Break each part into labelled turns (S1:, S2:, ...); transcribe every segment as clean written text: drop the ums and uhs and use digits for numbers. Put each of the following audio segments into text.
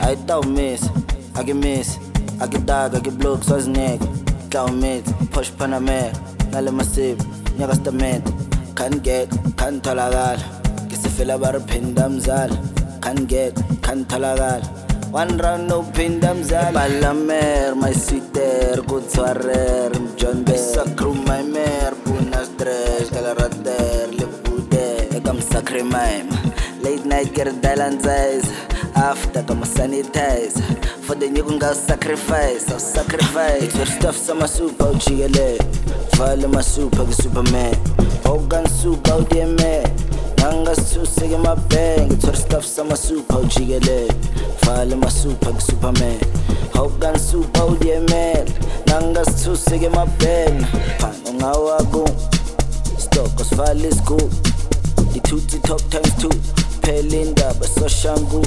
S1: I don't miss, I get miss, I get dark, I get blue, so it's neck. Down mid, push Panamera, Nale Massive, Nyagastament, can't get, can't talagal. Kisifila bar pindam zal, can't get, can't talagal. One round no pindam zal. Balamer, my sweet there, good swarer, John Bessacru, my mare, Punas dress, Galarader, Lepude, Egam Sacre mime. Late night get dialing eyes. After come sanitize. For the new girl sacrifice. I'll sacrifice. It's your stuff, some soup out chile. File my soup, like Superman. Hogan soup out the man. Nanga soup, say my bang. It's your stuff, some soup out chile. File my soup, like Superman. Hogan soup out the man. Nanga soup, say my bang. Pan on our go. Stock, cause file is cool. The tootie top times two. Pelinda, but so shangu.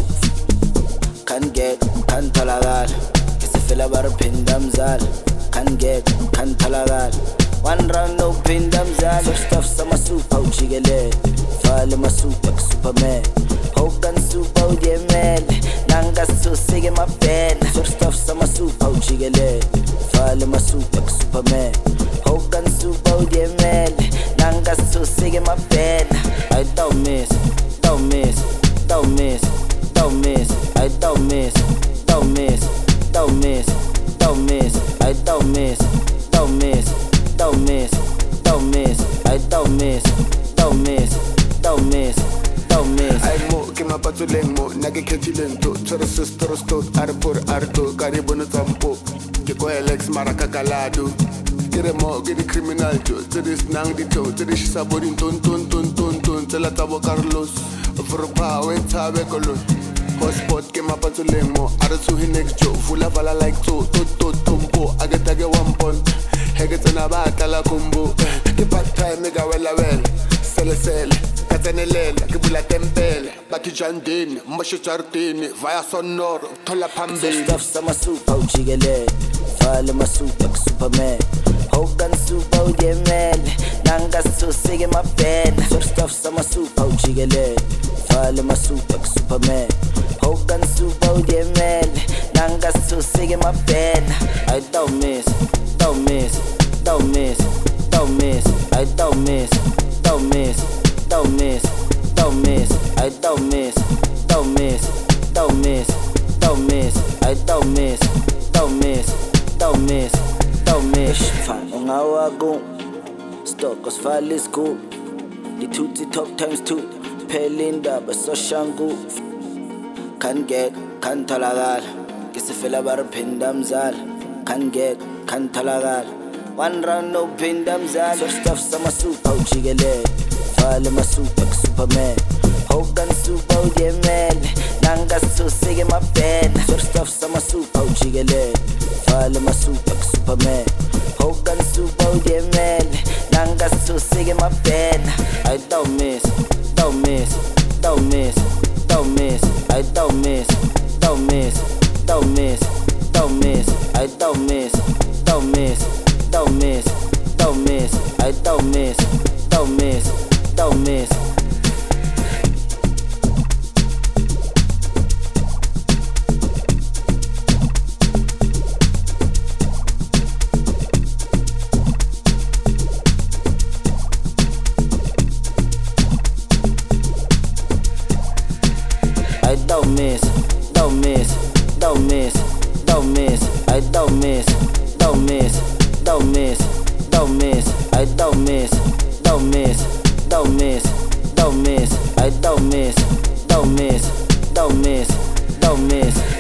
S1: Can't get, can't talagal. Kisifila bar pindam zal. Can't get, can't talagal. One round no pindam zal. So stuff sama soup out chigele. Fale ma soup like Superman. Hogan soup out the man. Nanga so sige ma pen. So stuff sama soup out chigele. Fale ma soup like Superman. Hogan soup out the man. Nanga so sige ma pen. I don't miss, don't miss, don't miss, don't miss. I don't miss, don't miss, don't miss, don't miss. I don't miss, don't miss, don't miss, don't miss. I don't miss, don't miss, don't miss, don't miss.
S2: I mo ke mapatuleng mo nage khetileng to tsere sister sto arpor arto karibona tsampo ke ko Alex maraka kalado kere mo ke di criminal jo tsere snang di to tsere sabodin ton tsela tabo Carlos for power tabe kolon hotspot ke mapatuleng mo are tsuhi next jo fula vala like to tompo agetage one pon hegetsena ba tala kombo ke part time ga wela sele katenelela ke bula tempele bathi jandini mosho chartini via sonoro thola phambili
S1: stuff sama super uchigele fale ma super like Superman Hogan super udemel nanga so sige ma pen stuff sama super uchigele fale ma super like Superman Hogan super udemel nanga so sige ma pen I don't miss, don't miss, don't miss, don't miss. I don't miss, don't miss, don't miss, don't miss. I don't miss, don't miss, don't miss, don't miss. I don't miss, don't miss, don't miss, don't miss. Fan ungawago, stock cause file is cool. The tootie top times two. Pelinda but so shangu. Can't get, can't talagal. Kisifila bar pindam zal. Can't get, can't talagal. One round no pindam zal. So stuff sama soup out chigele. Fale ma soup like Superman. Hogan soup out the man. Nanga so sige ma pen. So stuff sama soup out chigele. Fale ma soup like Superman. Hogan soup out the man. Nanga so sige ma pen. I don't miss, don't miss, don't miss, don't miss. I don't miss, don't miss, don't miss, don't miss. I don't miss, don't miss, don't miss, don't miss. I don't miss, don't miss, don't miss. I don't miss, don't miss, don't miss, don't miss. I don't miss, don't miss, don't miss, don't miss. I don't miss, don't miss, don't miss, don't miss. I don't miss, don't miss, don't miss, don't miss.